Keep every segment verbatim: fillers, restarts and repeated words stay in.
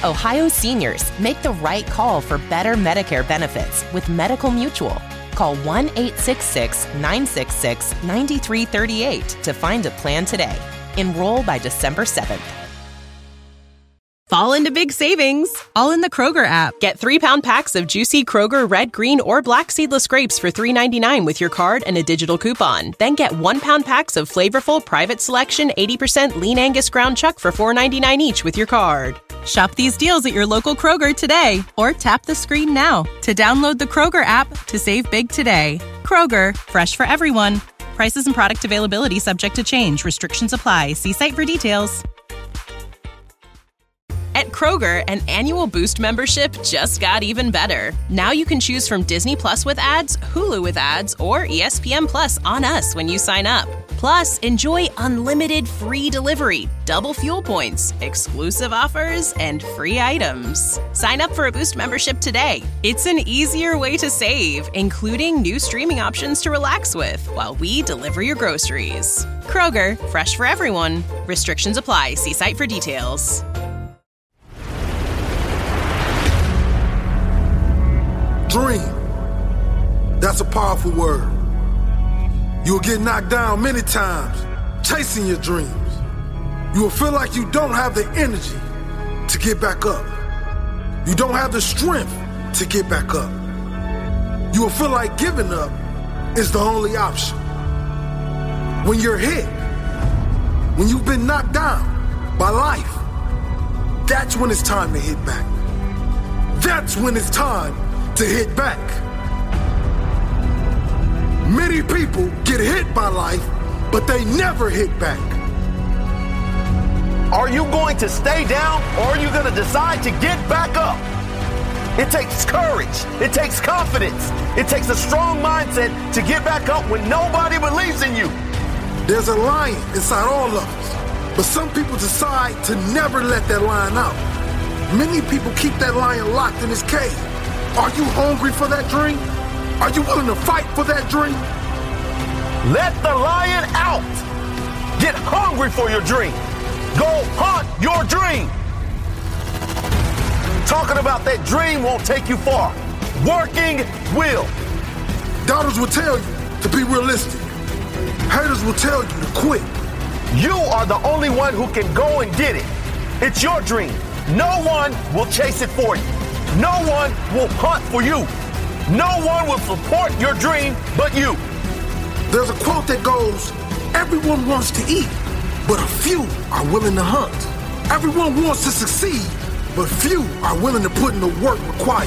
Ohio seniors make the right call for better Medicare benefits with Medical Mutual. Call one eight six six, nine six six, nine three three eight to find a plan today. Enroll by December seventh. Fall into big savings, all in the Kroger app. Get three-pound packs of juicy Kroger red, green, or black seedless grapes for three ninety-nine with your card and a digital coupon. Then get one-pound packs of flavorful Private Selection eighty percent lean Angus ground chuck for four ninety-nine each with your card. Shop these deals at your local Kroger today, or tap the screen now to download the Kroger app to save big today. Kroger, fresh for everyone. Prices and product availability subject to change. Restrictions apply. See site for details. At Kroger, an annual Boost membership just got even better. Now you can choose from Disney Plus with ads, Hulu with ads, or E S P N Plus on us when you sign up. Plus, enjoy unlimited free delivery, double fuel points, exclusive offers, and free items. Sign up for a Boost membership today. It's an easier way to save, including new streaming options to relax with while we deliver your groceries. Kroger, fresh for everyone. Restrictions apply. See site for details. Dream. That's a powerful word. You'll get knocked down many times chasing your dreams. You will feel like you don't have the energy to get back up. You don't have the strength to get back up. You will feel like giving up is the only option. When you're hit, when you've been knocked down by life, that's when it's time to hit back. That's when it's time to hit back. Many people get hit by life, but they never hit back. Are you going to stay down, or are you going to decide to get back up? It takes courage. It takes confidence. It takes a strong mindset to get back up when nobody believes in you. There's a lion inside all of us, but some people decide to never let that lion out. Many people keep that lion locked in his cage. Are you hungry for that dream? Are you willing to fight for that dream? Let the lion out. Get hungry for your dream. Go hunt your dream. Talking about that dream won't take you far. Working will. Doubters will tell you to be realistic. Haters will tell you to quit. You are the only one who can go and get it. It's your dream. No one will chase it for you. No one will hunt for you. No one will support your dream but you. There's a quote that goes, everyone wants to eat, but a few are willing to hunt. Everyone wants to succeed, but few are willing to put in the work required.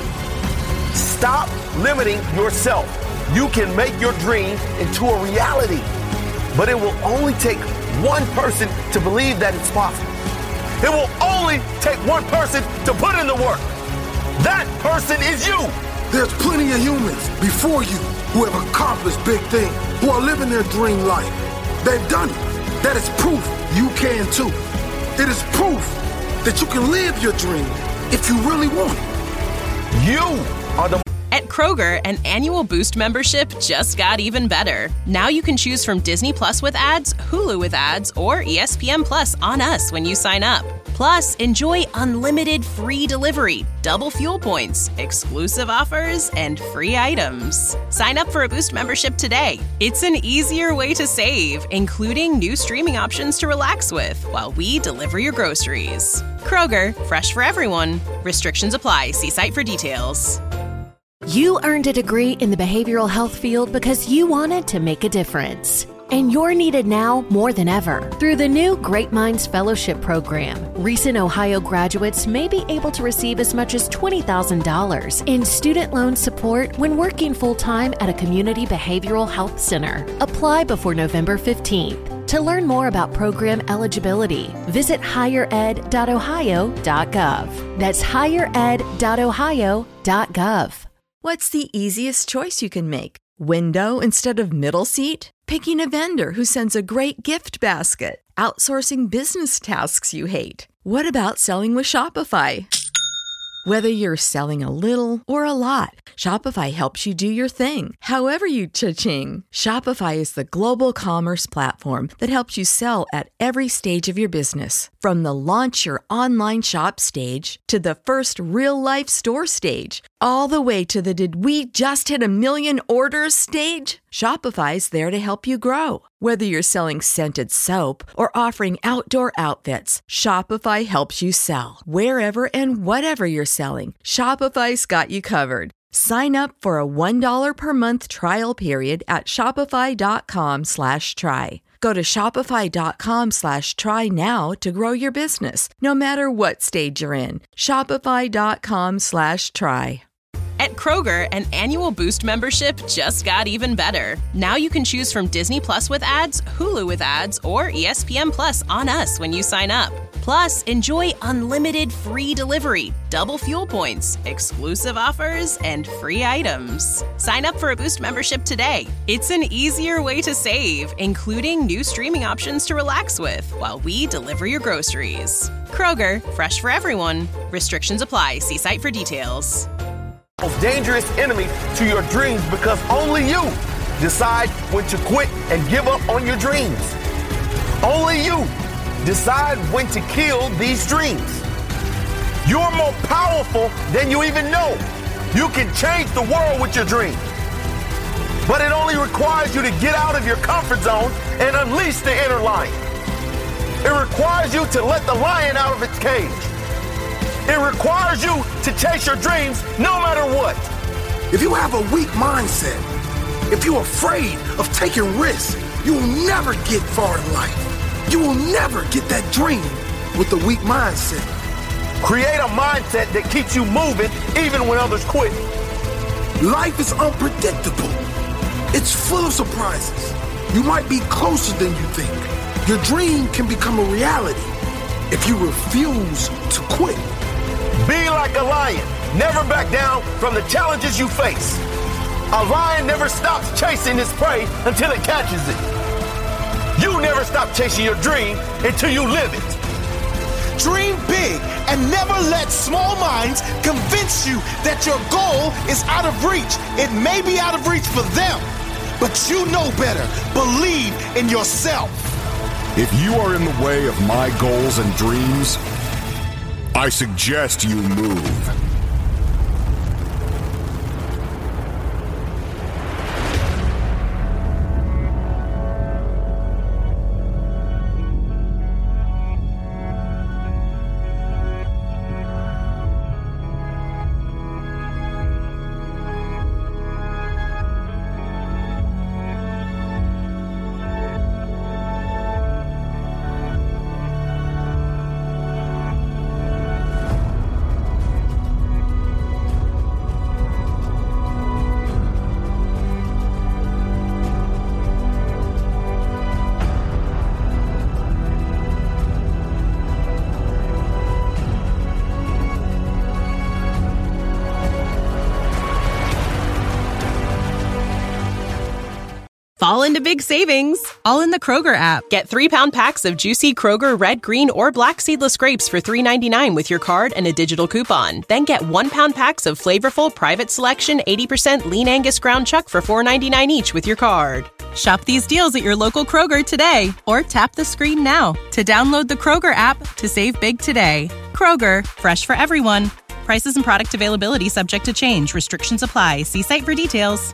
Stop limiting yourself. You can make your dream into a reality, but it will only take one person to believe that it's possible. It will only take one person to put in the work. That person is you. There's plenty of humans before you who have accomplished big things, who are living their dream life. They've done it. That is proof you can too. It is proof that you can live your dream if you really want it. You are the... At Kroger, an annual Boost membership just got even better. Now you can choose from Disney Plus with ads, Hulu with ads, or E S P N Plus on us when you sign up. Plus, enjoy unlimited free delivery, double fuel points, exclusive offers, and free items. Sign up for a Boost membership today. It's an easier way to save, including new streaming options to relax with while we deliver your groceries. Kroger, fresh for everyone. Restrictions apply. See site for details. You earned a degree in the behavioral health field because you wanted to make a difference. And you're needed now more than ever. Through the new Great Minds Fellowship Program, recent Ohio graduates may be able to receive as much as twenty thousand dollars in student loan support when working full-time at a community behavioral health center. Apply before November fifteenth. To learn more about program eligibility, visit higher ed dot ohio dot gov. That's higher ed dot ohio dot gov. What's the easiest choice you can make? Window instead of middle seat? Picking a vendor who sends a great gift basket? Outsourcing business tasks you hate? What about selling with Shopify? Whether you're selling a little or a lot, Shopify helps you do your thing, however you cha-ching. Shopify is the global commerce platform that helps you sell at every stage of your business. From the launch your online shop stage to the first real-life store stage, all the way to the did we just hit a million orders stage. Shopify's there to help you grow. Whether you're selling scented soap or offering outdoor outfits, Shopify helps you sell. Wherever and whatever you're selling, Shopify's got you covered. Sign up for a one dollar per month trial period at shopify.com slash try. Go to shopify.com slash try now to grow your business, no matter what stage you're in. Shopify.com slash try. At Kroger, an annual Boost membership just got even better. Now you can choose from Disney Plus with ads, Hulu with ads, or E S P N Plus on us when you sign up. Plus, enjoy unlimited free delivery, double fuel points, exclusive offers, and free items. Sign up for a Boost membership today. It's an easier way to save, including new streaming options to relax with while we deliver your groceries. Kroger, fresh for everyone. Restrictions apply. See site for details. Most dangerous enemy to your dreams, because only you decide when to quit and give up on your dreams. Only you decide when to kill these dreams. You're more powerful than you even know. You can change the world with your dream. But it only requires you to get out of your comfort zone and unleash the inner lion. It requires you to let the lion out of its cage. It requires you to chase your dreams no matter what. If you have a weak mindset, if you're afraid of taking risks, you will never get far in life. You will never get that dream with a weak mindset. Create a mindset that keeps you moving even when others quit. Life is unpredictable. It's full of surprises. You might be closer than you think. Your dream can become a reality if you refuse to quit. Be like a lion. Never back down from the challenges you face. A lion never stops chasing his prey until it catches it. You never stop chasing your dream until you live it. Dream big and never let small minds convince you that your goal is out of reach. It may be out of reach for them, but you know better. Believe in yourself. If you are in the way of my goals and dreams, I suggest you move. Fall into big savings, all in the Kroger app. Get three-pound packs of juicy Kroger red, green, or black seedless grapes for three ninety-nine with your card and a digital coupon. Then get one-pound packs of flavorful Private Selection eighty percent lean Angus ground chuck for four ninety-nine each with your card. Shop these deals at your local Kroger today, or tap the screen now to download the Kroger app to save big today. Kroger, fresh for everyone. Prices and product availability subject to change. Restrictions apply. See site for details.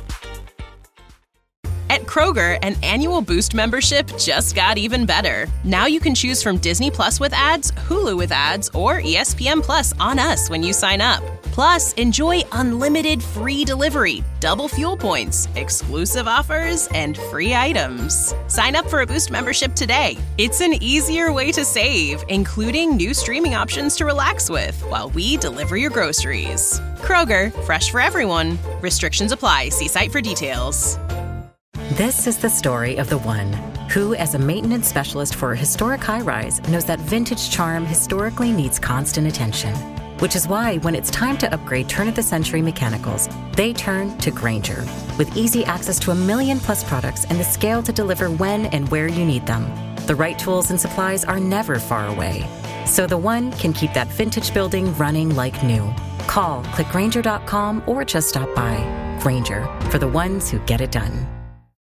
At Kroger, an annual Boost membership just got even better. Now you can choose from Disney Plus with ads, Hulu with ads, or E S P N Plus on us when you sign up. Plus, enjoy unlimited free delivery, double fuel points, exclusive offers, and free items. Sign up for a Boost membership today. It's an easier way to save, including new streaming options to relax with while we deliver your groceries. Kroger, fresh for everyone. Restrictions apply. See site for details. This is the story of the one who, as a maintenance specialist for a historic high-rise, knows that vintage charm historically needs constant attention. Which is why, when it's time to upgrade turn-of-the-century mechanicals, they turn to Grainger. With easy access to a million-plus products and the scale to deliver when and where you need them. The right tools and supplies are never far away. so the one can keep that vintage building running like new. Call, click Grainger dot com, or just stop by. Grainger, for the ones who get it done.